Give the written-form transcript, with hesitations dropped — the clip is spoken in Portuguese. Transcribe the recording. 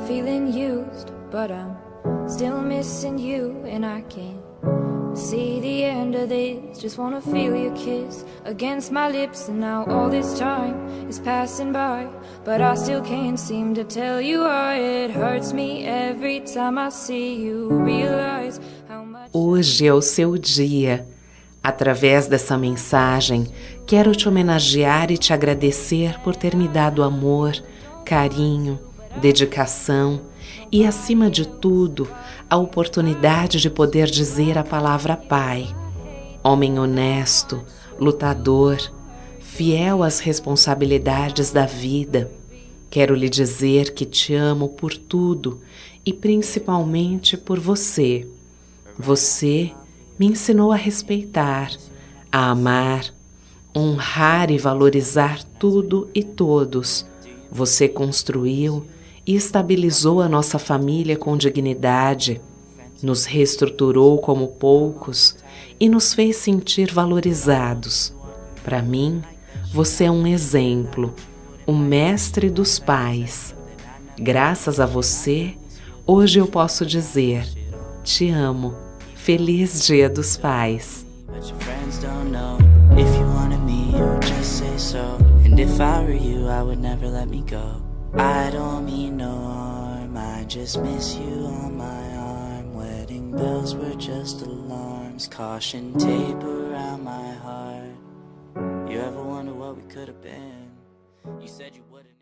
feeling used, but I'm still missing you, and I can't see the end of this. Just wanna feel your kiss against my lips, and now all this time is passing by, but I still can't seem to tell you why. It hurts me every time I see you, realize how much. Hoje é o seu dia. Através dessa mensagem, quero te homenagear e te agradecer por ter me dado amor, carinho, dedicação e, acima de tudo, a oportunidade de poder dizer a palavra pai. Homem honesto, lutador, fiel às responsabilidades da vida. Quero lhe dizer que te amo por tudo e principalmente por você. Você me ensinou a respeitar, a amar, honrar e valorizar tudo e todos. Você construiu e estabilizou a nossa família com dignidade, nos reestruturou como poucos e nos fez sentir valorizados. Para mim, você é um exemplo, o mestre dos pais. Graças a você, hoje eu posso dizer: te amo. Feliz Dia dos Pais. But your friends don't know. If you wanted me, you would just say so. And if I were you, I would never let me go. I don't mean no harm, I just miss you on my arm. Wedding bells were just alarms, caution tape around my heart. You ever wonder what we could have been? You said you wouldn't.